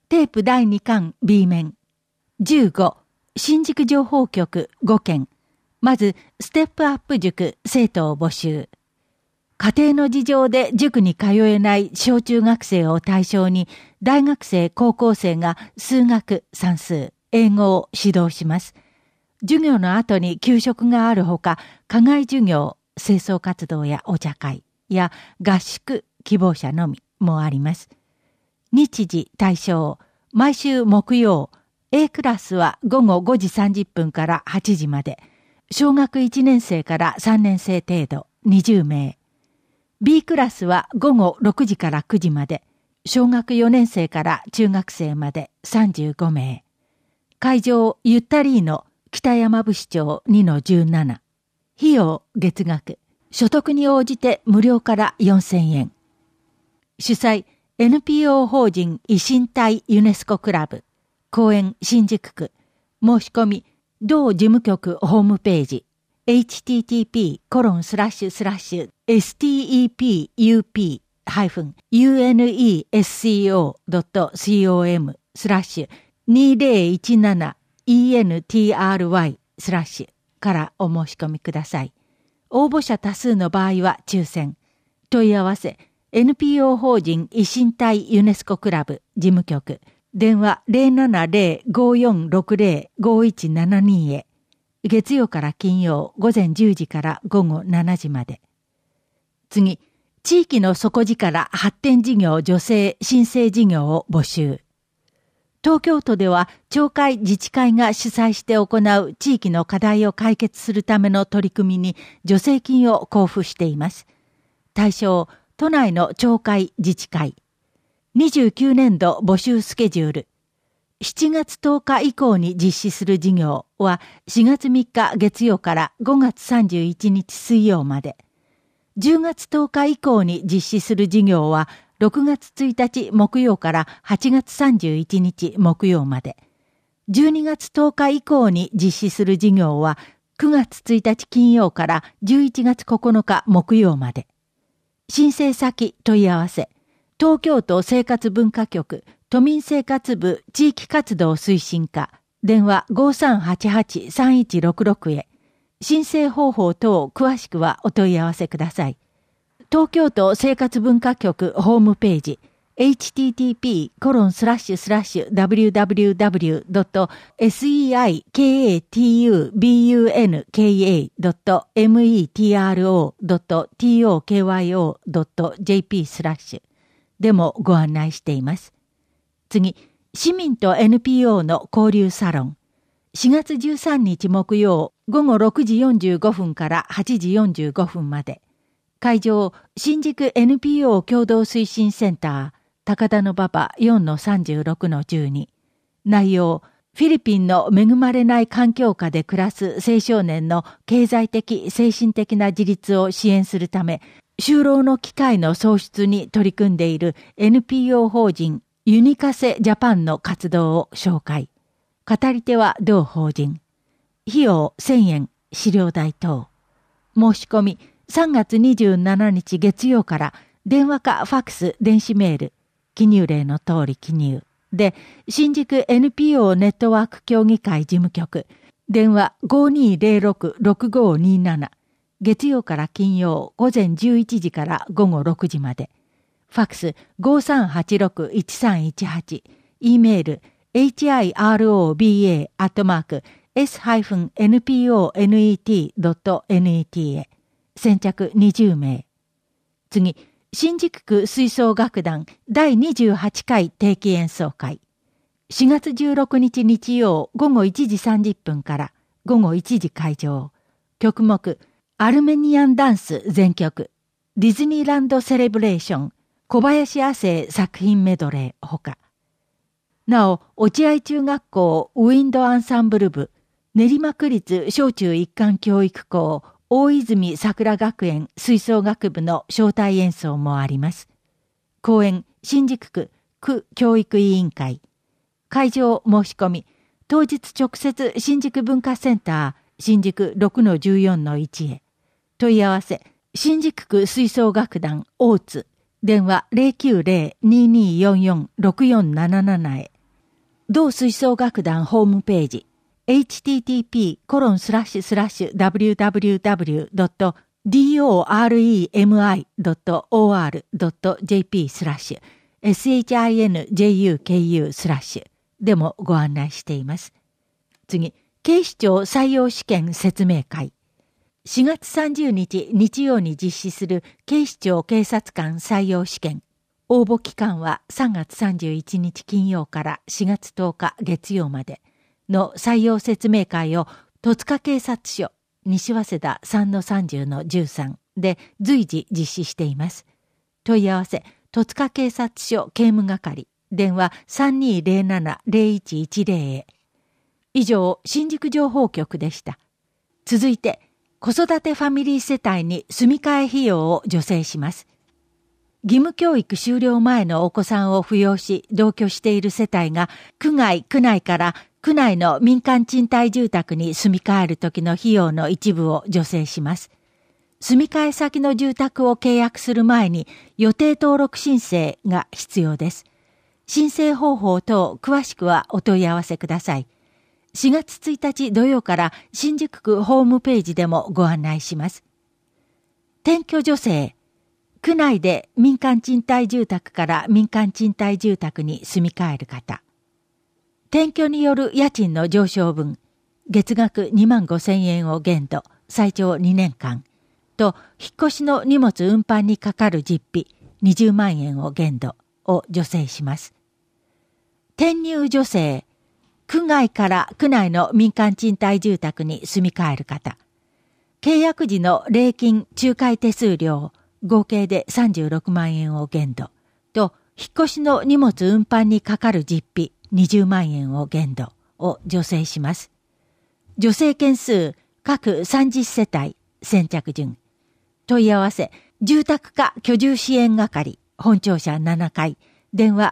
テープ第2巻 B 面。15、新宿情報局5件。まず、ステップアップ塾生徒を募集。家庭の事情で塾に通えない小中学生を対象に、大学生、高校生が数学、算数、英語を指導します。授業の後に給食があるほか、課外授業、清掃活動やお茶会や合宿、希望者のみもあります。日時、対象、毎週木曜、A クラスは午後5時30分から8時まで、小学1年生から3年生程度20名。B クラスは午後6時から9時まで、小学4年生から中学生まで35名。会場ゆったりーの北山部市長2-17。費用月額。所得に応じて無料から4000円。主催 NPO 法人維新隊ユネスコクラブ。公園新宿区。申し込み同事務局ホームページ。http://step-unesco.com/2017entry/ からお申し込みください。応募者多数の場合は抽選。問い合わせ NPO 法人維新隊ユネスコクラブ事務局。電話 070-5460-5172 へ。月曜から金曜午前10時から午後7時まで。次、地域の底力発展事業助成申請事業を募集。東京都では町会自治会が主催して行う地域の課題を解決するための取り組みに助成金を交付しています。対象、都内の町会自治会。29年度募集スケジュール。7月10日以降に実施する事業は4月3日月曜から5月31日水曜まで。10月10日以降に実施する事業は6月1日木曜から8月31日木曜まで。12月10日以降に実施する事業は9月1日金曜から11月9日木曜まで。申請先問い合わせ。東京都生活文化局都民生活部地域活動推進課電話 5388-3166 へ。申請方法等詳しくはお問い合わせください。東京都生活文化局ホームページ http://www.seikatubunka.tokyo.jp/ でもご案内しています。次、市民と NPO の交流サロン。4月13日木曜午後6時45分から8時45分まで。会場、新宿 NPO 共同推進センター、高田馬場 4-36-12。内容、フィリピンの恵まれない環境下で暮らす青少年の経済的・精神的な自立を支援するため、就労の機会の創出に取り組んでいる NPO 法人ユニカセジャパンの活動を紹介。語り手は同法人。費用1000円、資料代等。申し込み3月27日月曜から電話かファックス、電子メール、記入例の通り記入。で、新宿 NPO ネットワーク協議会事務局、電話 5206-6527。月曜から金曜午前11時から午後6時まで。ファックス 5386-1318。E メール hiroba@s-nponet.net へ。先着20名。次、新宿区吹奏楽団第28回定期演奏会。4月16日日曜午後1時30分から午後1時会場。曲目、アルメニアンダンス全曲、ディズニーランドセレブレーション、小林亜生作品メドレーほか。なお、落合中学校ウィンドアンサンブル部、練馬区立小中一貫教育校、大泉桜学園吹奏楽部の招待演奏もあります。公演、新宿区区教育委員会。会場申し込み、当日直接新宿文化センター、新宿 6-14-1 へ。問い合わせ、新宿区吹奏楽団大津、電話 090-2244-6477 へ。 同吹奏楽団ホームページ http://www.doremi.jp/shinjuku/ でもご案内しています。次、警視庁採用試験説明会。4月30日日曜に実施する警視庁警察官採用試験。応募期間は3月31日金曜から4月10日月曜までの採用説明会を戸塚警察署西早稲田 3-30-13 で随時実施しています。問い合わせ戸塚警察署警務係電話 3207-0110 へ。以上、新宿情報局でした。続いて、子育てファミリー世帯に住み替え費用を助成します。義務教育終了前のお子さんを扶養し同居している世帯が区外・区内から区内の民間賃貸住宅に住み替える時の費用の一部を助成します。住み替え先の住宅を契約する前に予定登録申請が必要です。申請方法等詳しくはお問い合わせください。4月1日土曜から新宿区ホームページでもご案内します。転居助成。区内で民間賃貸住宅から民間賃貸住宅に住み替える方。転居による家賃の上昇分、月額25,000円を限度、最長2年間、と引っ越しの荷物運搬にかかる実費20万円を限度を助成します。転入助成、区外から区内の民間賃貸住宅に住み替える方。契約時の礼金仲介手数料、合計で36万円を限度と引っ越しの荷物運搬にかかる実費20万円を限度を助成します。助成件数各30世帯先着順。問い合わせ住宅課居住支援係本庁舎7階電話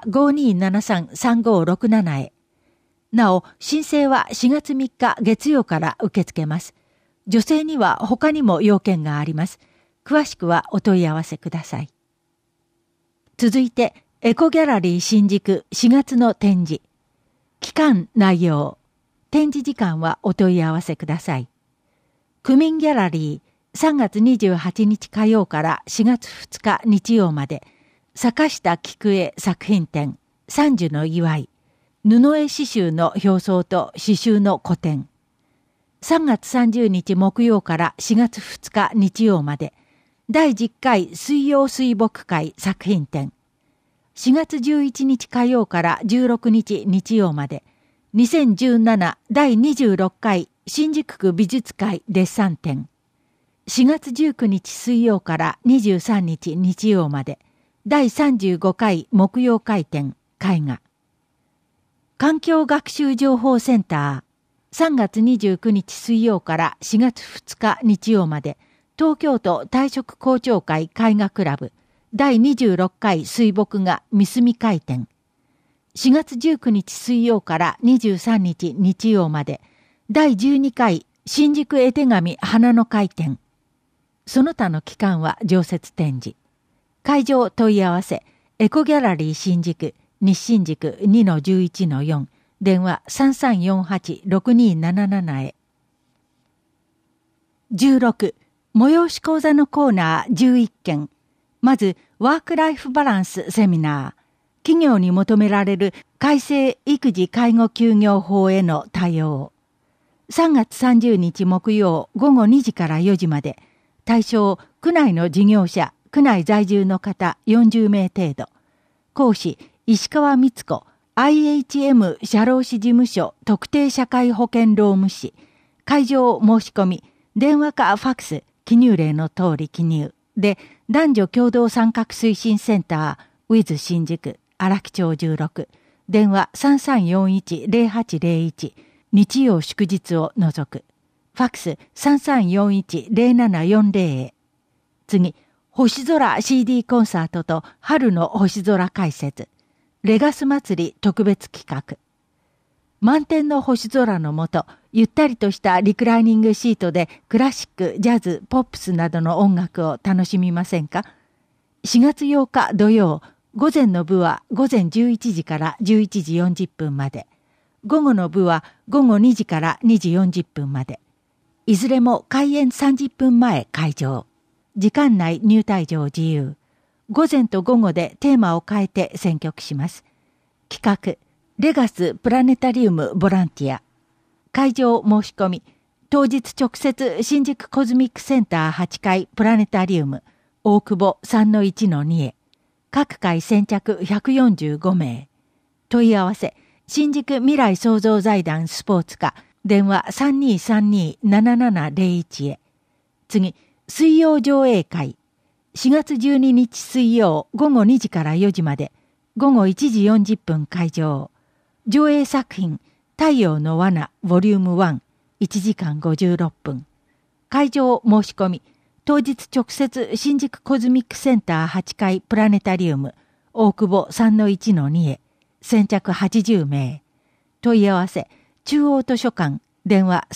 5273-3567 へ。なお申請は4月3日月曜から受け付けます。助成には他にも要件があります。詳しくはお問い合わせください。続いて、エコギャラリー新宿4月の展示。期間内容。展示時間はお問い合わせください。区民ギャラリー3月28日火曜から4月2日日曜まで、坂下菊江作品展、三樹の祝い、布絵刺繍の表装と刺繍の個展。3月30日木曜から4月2日日曜まで、第10回水曜水墨会作品展。4月11日火曜から16日日曜まで、2017第26回新宿区美術会デッサン展。4月19日水曜から23日日曜まで、第35回木曜会展絵画。環境学習情報センター。3月29日水曜から4月2日日曜まで、東京都退職校長会絵画クラブ第26回水墨画三隅会展。4月19日水曜から23日日曜まで第12回新宿絵手紙花の会展。その他の期間は常設展示。会場問い合わせエコギャラリー新宿西新宿 2-11-4 電話 3348-6277 へ。16催し講座のコーナー11件。まず、ワークライフバランスセミナー。企業に求められる改正育児介護休業法への対応。3月30日木曜午後2時から4時まで。対象、区内の事業者、区内在住の方40名程度。講師、石川光子、IHM 社労士事務所特定社会保険労務士。会場申し込み、電話かファックス、記入例の通り記入で男女共同参画推進センター WITH 新宿荒木町16電話 3341-0801 日曜祝日を除くファックス 3341-0740 へ。次、星空 CD コンサートと春の星空解説レガス祭り特別企画。満天の星空の下、ゆったりとしたリクライニングシートでクラシック、ジャズ、ポップスなどの音楽を楽しみませんか？ 4 月8日土曜、午前の部は午前11時から11時40分まで。 午後の部は午後2時から2時40分まで。いずれも開演30分前開場。時間内入退場自由。午前と午後でテーマを変えて選曲します。企画、レガスプラネタリウムボランティア。会場申し込み。当日直接新宿コズミックセンター8階プラネタリウム大久保 3-1-2 へ。各回先着145名。問い合わせ、新宿未来創造財団スポーツ課、電話 3232-7701 へ。次、水曜上映会。4月12日水曜午後2時から4時まで。午後1時40分会場。上映作品、太陽の罠ボリューム1。1時間56分。会場申し込み。当日直接新宿コズミックセンター8階プラネタリウム大久保 3-1-2 へ。先着80名。問い合わせ、中央図書館、電話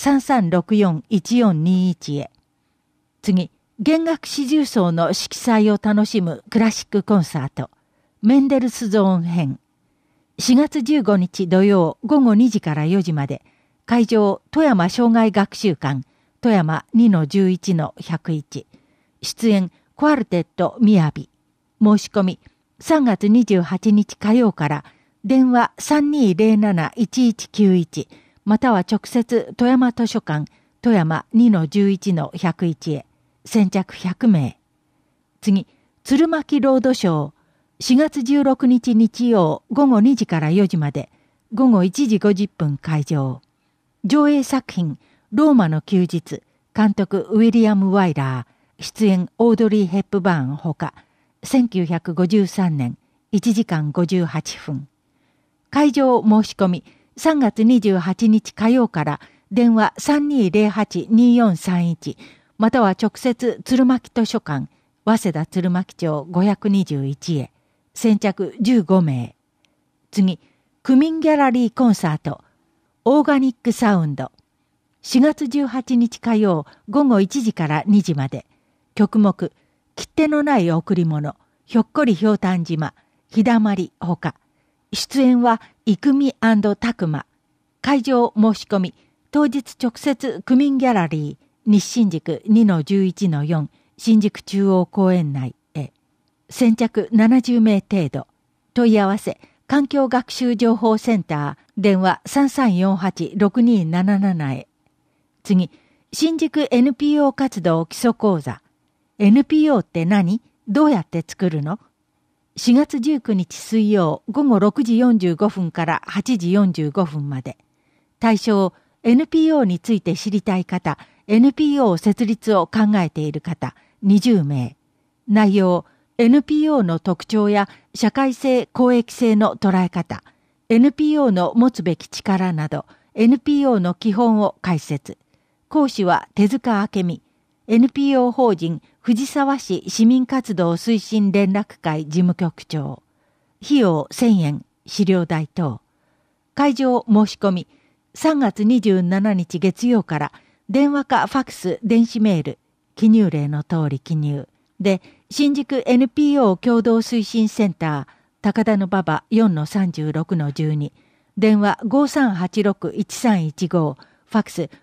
3364-1421 へ。次、弦楽四重奏の色彩を楽しむクラシックコンサート。メンデルスゾーン編。4月15日土曜午後2時から4時まで。会場、富山障害学習館、富山 2-11-101。出演、クワルテットみやび。申し込み、3月28日火曜から、電話 3207-1191、または直接富山図書館、富山 2-11-101 へ。先着100名。次、鶴巻ロードショー。4月16日日曜午後2時から4時まで。午後1時50分会場。上映作品、ローマの休日、監督ウィリアム・ワイラー、出演オードリー・ヘップバーンほか、1953年、1時間58分。会場申し込み、3月28日火曜から、電話 3208-2431、または直接鶴巻図書館、早稲田鶴巻町521へ、先着15名。次、区民ギャラリーコンサート、オーガニックサウンド。4月18日火曜午後1時から2時まで。曲目、切手のない贈り物、ひょっこりひょうたん島、ひだまりほか。出演は、いくみ&たくま。会場申し込み、当日直接区民ギャラリー、西新宿 2-11-4 新宿中央公園内へ。先着70名程度。問い合わせ、環境学習情報センター、電話 3348-6277 へ。次、新宿 NPO 活動基礎講座。NPO って何？どうやって作るの？ 4 月19日水曜午後6時45分から8時45分まで。対象、NPO について知りたい方、NPO 設立を考えている方、20名。内容、NPO の特徴や社会性公益性の捉え方、NPO の持つべき力など、NPO の基本を解説。講師は手塚明美、NPO 法人藤沢市市民活動推進連絡会事務局長。費用1000円、資料代等。会場申し込み、3月27日月曜から、電話かファクス、電子メール、記入例の通り記入。で、新宿 NPO 共同推進センター、高田馬場 4-36-12、電話 5386-1315、ファクス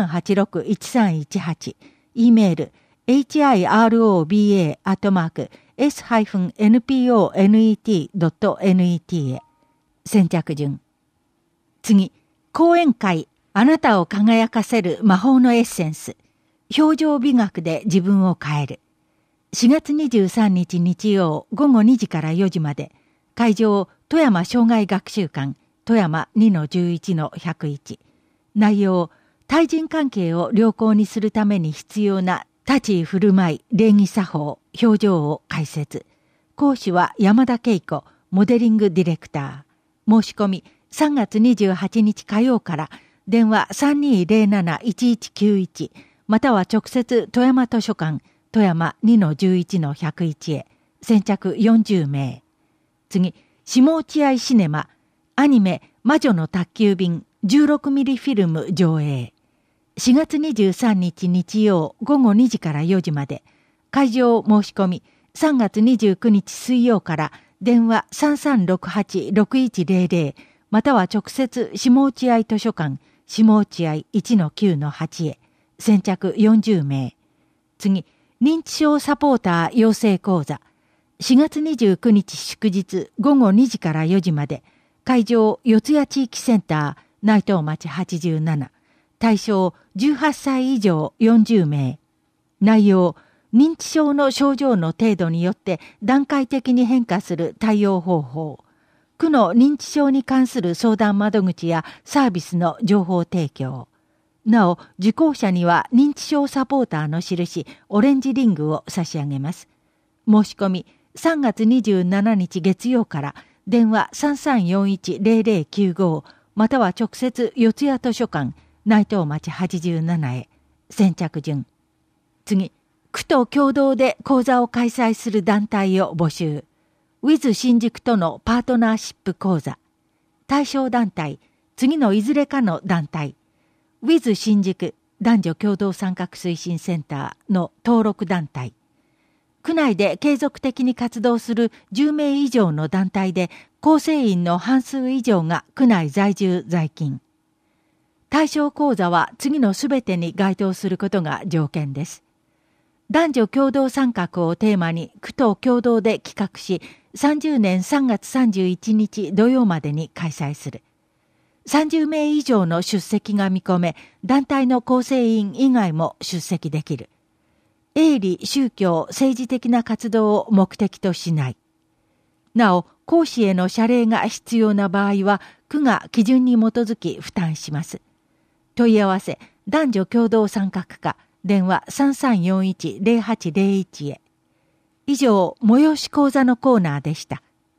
5386-1318、E メール、hiroba@s-nponet.net へ。先着順。次、講演会、あなたを輝かせる魔法のエッセンス。表情美学で自分を変える。4月23日日曜午後2時から4時まで。会場、富山障害学習館、富山 2-11-101。内容、対人関係を良好にするために必要な立ち居振る舞い、礼儀作法、表情を解説。講師は山田恵子、モデリングディレクター。申し込み、3月28日火曜から、電話 3207-1191、または直接富山図書館、富山 2-11-101 へ、先着40名。次、下落合シネマ、アニメ、魔女の宅急便、16ミリフィルム上映。4月23日日曜午後2時から4時まで。会場申し込み、3月29日水曜から、電話 3368-6100、 または直接下落合図書館下落合 1-9-8 へ、先着40名。次、認知症サポーター養成講座。4月29日祝日午後2時から4時まで、会場四谷地域センター内藤町87、対象18歳以上40名。内容、認知症の症状の程度によって段階的に変化する対応方法、区の認知症に関する相談窓口やサービスの情報提供。なお、受講者には認知症サポーターの印、オレンジリングを差し上げます。申し込み、3月27日月曜から、電話 3341-0095 または直接四谷図書館内藤町87へ、先着順。次、区と共同で講座を開催する団体を募集。with 新宿とのパートナーシップ講座。対象団体、次のいずれかの団体。with 新宿男女共同参画推進センターの登録団体。区内で継続的に活動する10名以上の団体で構成員の半数以上が区内在住在勤。対象講座は次のすべてに該当することが条件です。男女共同参画をテーマに区と共同で企画し、30年3月31日土曜までに開催する。30名以上の出席が見込め、団体の構成員以外も出席できる。営利、宗教、政治的な活動を目的としない。なお、講師への謝礼が必要な場合は、区が基準に基づき負担します。問い合わせ、男女共同参画課、電話 3341-0801 へ。以上、催し講座のコーナーでした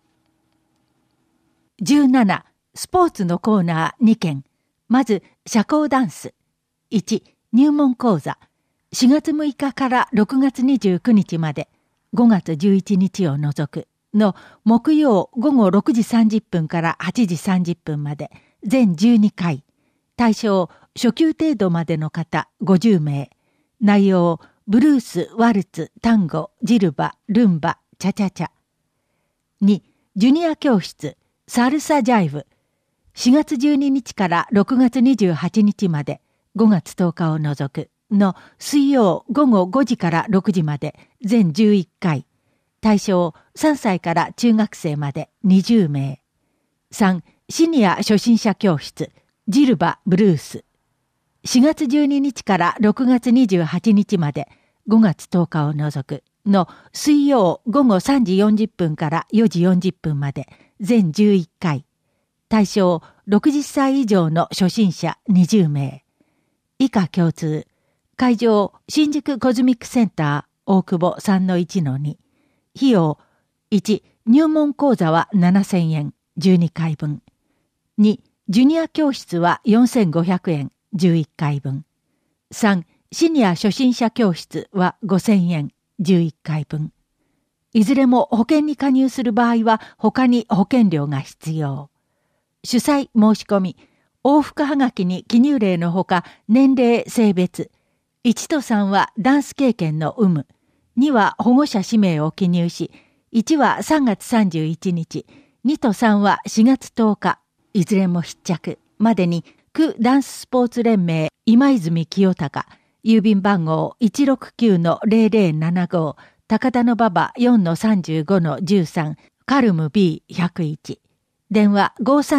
。17、スポーツのコーナー2件。まず、社交ダンス。1、入門講座。4月6日から6月29日まで、5月11日を除くの木曜午後6時30分から8時30分まで、全12回。対象、初級程度までの方50名。内容、ブルース、ワルツ、タンゴ、ジルバ、ルンバ、チャチャチャ。2、ジュニア教室、サルサジャイブ。4月12日から6月28日まで、5月10日を除くの水曜午後5時から6時まで、全11回。対象、3歳から中学生まで20名。3、シニア初心者教室、ジルバ、ブルース。4月12日から6月28日まで、5月10日を除くの水曜午後3時40分から4時40分まで、全11回。対象、60歳以上の初心者20名。以下共通。会場、新宿コズミックセンター、大久保 3-1-2。費用、1、入門講座は7000円、12回分。2、ジュニア教室は4500円、11回分。3、シニア初心者教室は5000円、11回分。いずれも保険に加入する場合は他に保険料が必要。主催申し込み、往復はがきに記入例のほか年齢、性別。1と3はダンス経験の有無。2は保護者氏名を記入し、1は3月31日、2と3は4月10日、いずれも必着までに、区ダンススポーツ連盟今泉清隆、郵便番号 169-0075、高田馬場 4-35-13、カルム B101。電話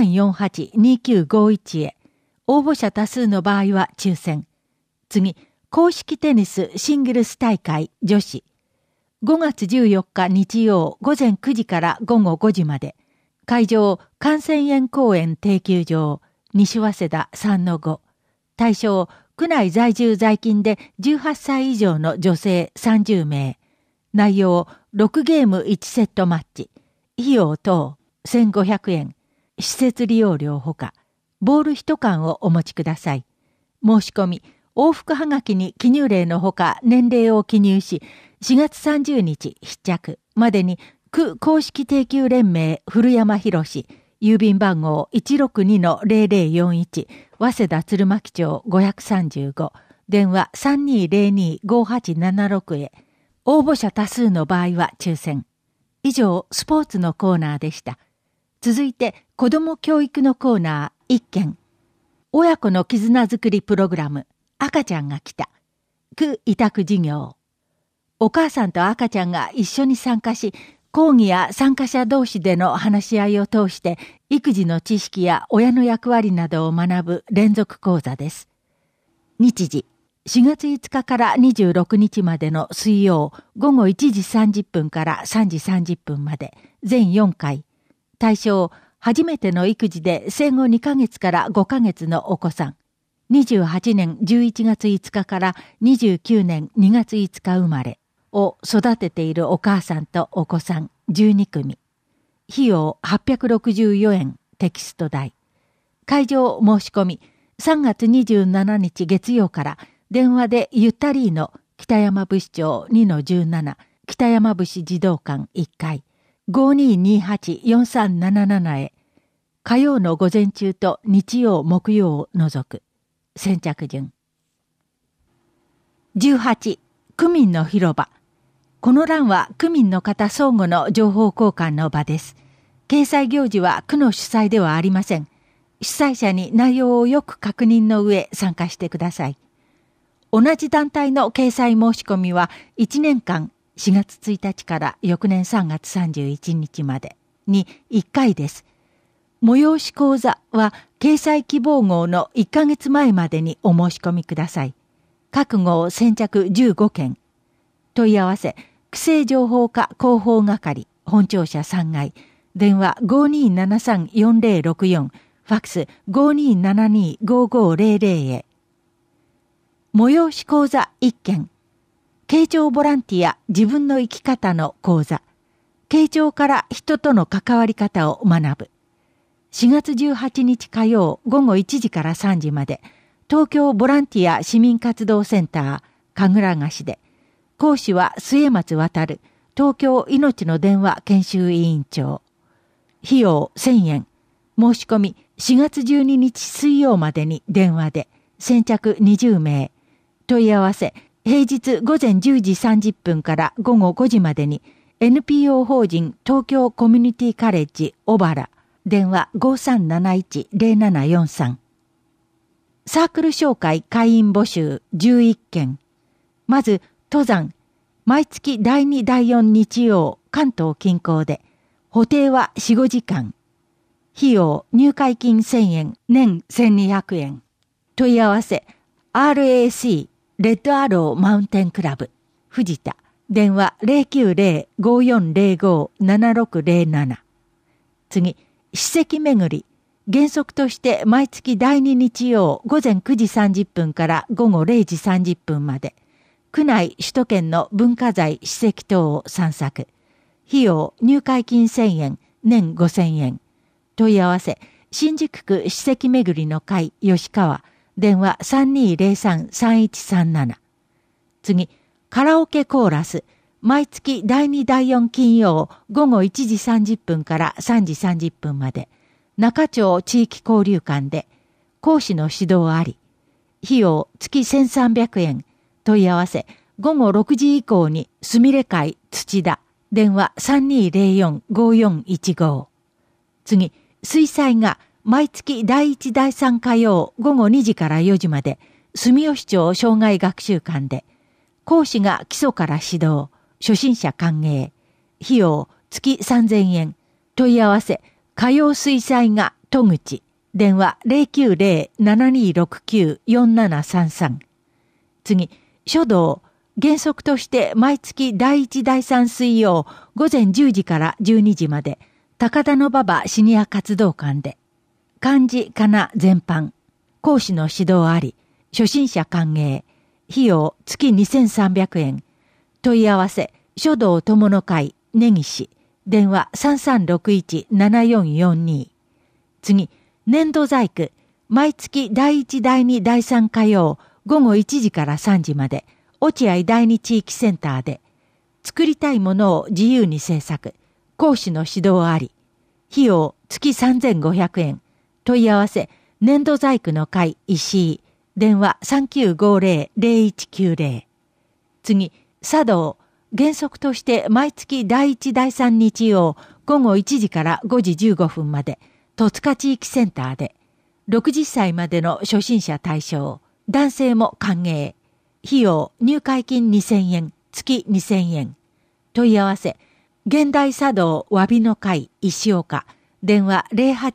5348-2951 へ。応募者多数の場合は抽選。次、公式テニスシングルス大会女子。5月14日日曜午前9時から午後5時まで。会場、関仙園公園定休場、西早稲田 3-5。対象、区内在住在勤で18歳以上の女性30名。内容、6ゲーム1セットマッチ。費用等、1500円。施設利用料ほか。ボール1缶をお持ちください。申し込み、往復はがきに記入例のほか年齢を記入し、4月30日必着までに区公式定休連盟古山博士、郵便番号 162-0041、早稲田鶴巻町535、電話 3202-5876 へ。応募者多数の場合は抽選。以上、スポーツのコーナーでした。続いて、 子ども教育のコーナー1件。親子の絆づくりプログラム、赤ちゃんが来た。区委託事業。お母さんと赤ちゃんが一緒に参加し、講義や参加者同士での話し合いを通して、育児の知識や親の役割などを学ぶ連続講座です。日時、4月5日から26日までの水曜午後1時30分から3時30分まで、全4回。対象、初めての育児で生後2ヶ月から5ヶ月のお子さん。28年11月5日から29年2月5日生まれを育てているお母さんとお子さん12組。費用864円テキスト代。会場申し込み3月27日月曜から電話でゆったりの北山部市長 2-17 北山部市児童館1階 5228-4377 へ火曜の午前中と日曜木曜を除く。先着順。18、区民の広場。この欄は区民の方相互の情報交換の場です。掲載行事は区の主催ではありません。主催者に内容をよく確認の上参加してください。同じ団体の掲載申し込みは1年間4月1日から翌年3月31日までに1回です。催し講座は掲載希望号の1ヶ月前までにお申し込みください。各号先着15件。問い合わせ、区政情報課広報係、本庁舎3階、電話 5273-4064、ファックス 5272-5500 へ。催し講座1件。傾聴ボランティア自分の生き方の講座。傾聴から人との関わり方を学ぶ。4月18日火曜午後1時から3時まで、東京ボランティア市民活動センター、神楽菓子で、講師は末松渉、東京いのちの電話研修委員長。費用1000円。申し込み4月12日水曜までに電話で、先着20名。問い合わせ、平日午前10時30分から午後5時までに、NPO 法人東京コミュニティカレッジ小原、電話 5371-0743。サークル紹介会員募集11件。まず、登山。毎月第2第4日曜、関東近郊で。補定は 4,5 時間。費用、入会金1000円、年1200円。問い合わせ、RAC、レッドアローマウンテンクラブ、藤田。電話 090-5405-7607。次、史跡巡り。原則として毎月第2日曜午前9時30分から午後0時30分まで。区内首都圏の文化財史跡等を散策。費用、入会金1000円、年5000円。問い合わせ、新宿区史跡巡りの会吉川。電話 3203-3137。次、カラオケコーラス。毎月第2第4金曜午後1時30分から3時30分まで。中町地域交流館で。講師の指導あり。費用月1300円。問い合わせ、午後6時以降にすみれ会土田。電話 3204-5415。次、水彩画。毎月第1第3火曜午後2時から4時まで、住吉町障害学習館で、講師が基礎から指導、初心者歓迎、費用月3000円、問い合わせ、火曜水彩画戸口、電話 090-7269-4733。次、書道、原則として毎月第1第3水曜午前10時から12時まで、高田馬場シニア活動館で、漢字かな全般。講師の指導あり。初心者歓迎。費用月2300円。問い合わせ、書道友の会、根岸。電話 3361-7442。次、粘土細工。毎月第1第2第3火曜午後1時から3時まで、落合第2地域センターで、作りたいものを自由に制作。講師の指導あり。費用月3500円。問い合わせ、粘土細工の会石井。電話 3950-0190。次、茶道。原則として毎月第1第3日曜午後1時から5時15分まで、 戸塚地域センターで、60歳までの初心者対象、男性も歓迎。費用入会金2000円、月2000円。問い合わせ、現代茶道わびの会石岡、電話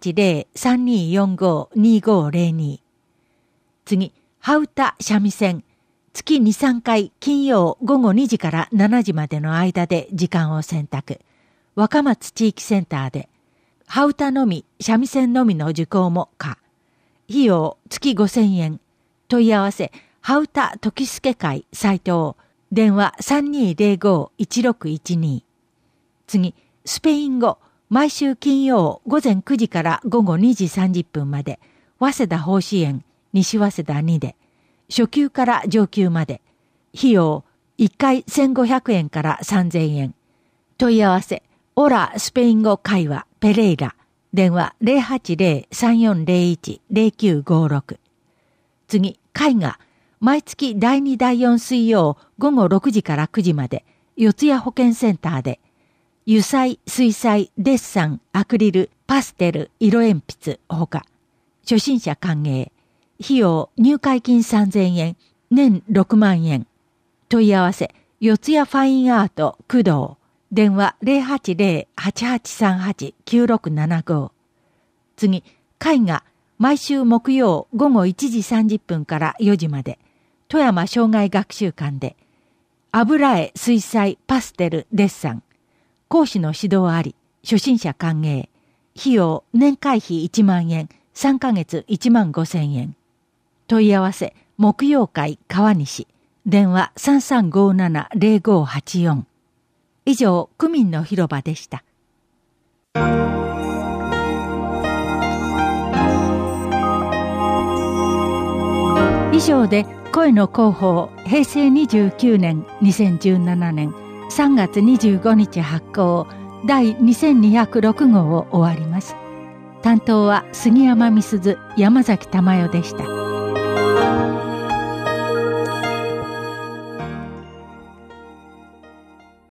080-3245-2502。次、ハウタ三味線、月2、3回金曜午後2時から7時までの間で時間を選択。若松地域センターで、ハウタのみ、三味線のみの受講も可。費用月5000円。問い合わせ、ハウタ時助会斉藤。電話 3205-1612。次、スペイン語、毎週金曜午前9時から午後2時30分まで、早稲田法支園、西早稲田2で、初級から上級まで、費用1回1500円から3000円。問い合わせ、オラスペイン語会話ペレイラ。電話 080-3401-0956。次、絵画。毎月第2第4水曜午後6時から9時まで、四谷保健センターで、油彩、水彩、デッサン、アクリル、パステル、色鉛筆、ほか。初心者歓迎。費用入会金3000円、年6万円。問い合わせ、四谷ファインアート、工藤。電話 080-8838-9675。次、絵画。毎週木曜午後1時30分から4時まで、富山障害学習館で、油絵、水彩、パステル、デッサン。講師の指導あり、初心者歓迎。費用年会費1万円、3ヶ月1万5000円。問い合わせ、木曜会川西。電話 3357-0584。以上、区民の広場でした。以上で声の広報平成29年2017年3月25日発行第2206号を終わります。担当は杉山美鈴、山崎珠代でした。